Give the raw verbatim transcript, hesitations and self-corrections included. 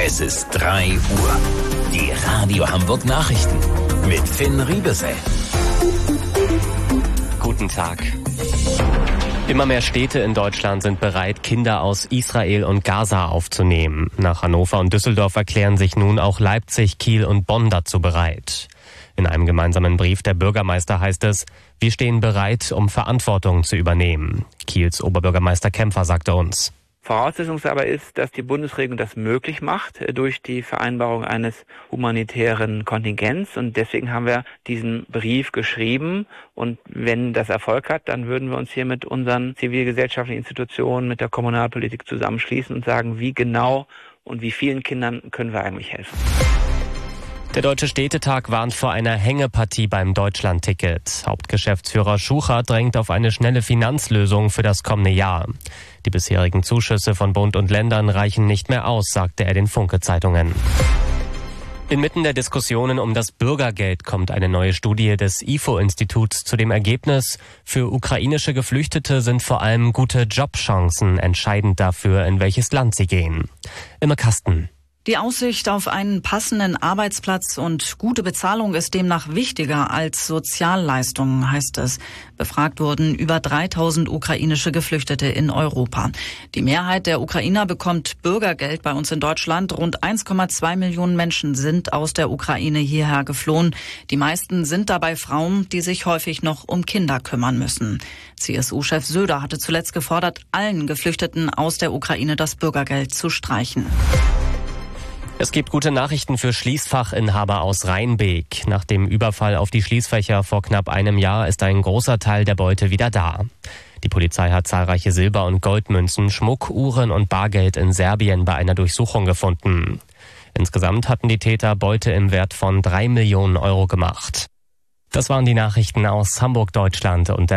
Es ist drei Uhr. Die Radio Hamburg Nachrichten mit Finn Riebesell. Guten Tag. Immer mehr Städte in Deutschland sind bereit, Kinder aus Israel und Gaza aufzunehmen. Nach Hannover und Düsseldorf erklären sich nun auch Leipzig, Kiel und Bonn dazu bereit. In einem gemeinsamen Brief der Bürgermeister heißt es, wir stehen bereit, um Verantwortung zu übernehmen. Kiels Oberbürgermeister Kämpfer sagte uns. Voraussetzung aber ist, dass die Bundesregierung das möglich macht durch die Vereinbarung eines humanitären Kontingents. Und deswegen haben wir diesen Brief geschrieben. Und wenn das Erfolg hat, dann würden wir uns hier mit unseren zivilgesellschaftlichen Institutionen, mit der Kommunalpolitik zusammenschließen und sagen, wie genau und wie vielen Kindern können wir eigentlich helfen. Der Deutsche Städtetag warnt vor einer Hängepartie beim Deutschlandticket. Hauptgeschäftsführer Schucher drängt auf eine schnelle Finanzlösung für das kommende Jahr. Die bisherigen Zuschüsse von Bund und Ländern reichen nicht mehr aus, sagte er den Funke-Zeitungen. Inmitten der Diskussionen um das Bürgergeld kommt eine neue Studie des I F O-Instituts zu dem Ergebnis, für ukrainische Geflüchtete sind vor allem gute Jobchancen entscheidend dafür, in welches Land sie gehen. Im Kasten. Die Aussicht auf einen passenden Arbeitsplatz und gute Bezahlung ist demnach wichtiger als Sozialleistungen, heißt es. Befragt wurden über dreitausend ukrainische Geflüchtete in Europa. Die Mehrheit der Ukrainer bekommt Bürgergeld bei uns in Deutschland. Rund eins Komma zwei Millionen Menschen sind aus der Ukraine hierher geflohen. Die meisten sind dabei Frauen, die sich häufig noch um Kinder kümmern müssen. C S U-Chef Söder hatte zuletzt gefordert, allen Geflüchteten aus der Ukraine das Bürgergeld zu streichen. Es gibt gute Nachrichten für Schließfachinhaber aus Rheinbeek. Nach dem Überfall auf die Schließfächer vor knapp einem Jahr ist ein großer Teil der Beute wieder da. Die Polizei hat zahlreiche Silber- und Goldmünzen, Schmuck, Uhren und Bargeld in Serbien bei einer Durchsuchung gefunden. Insgesamt hatten die Täter Beute im Wert von drei Millionen Euro gemacht. Das waren die Nachrichten aus Hamburg, Deutschland und der